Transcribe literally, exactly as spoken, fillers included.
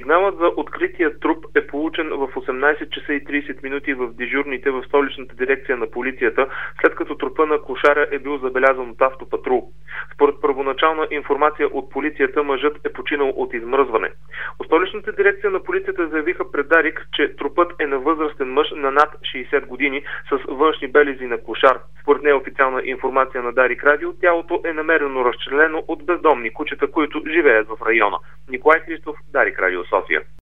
Сигналът за открития труп е получен в осемнайсет часа и трийсет минути в дежурните в столичната дирекция на полицията, след като трупа на клошаря е бил забелязан от автопатрул. Според първоначална информация от полицията, мъжът е починал от измръзване. От столичната дирекция на полицията заявиха пред Дарик, че трупът е на възрастен мъж на над шейсет години с външни белези на клошар. Според неофициална информация на Дарик Радио, тялото е намерено разчленено от бездомни кучета, които живеят в района. Николай Христов, Дарик Радио, София.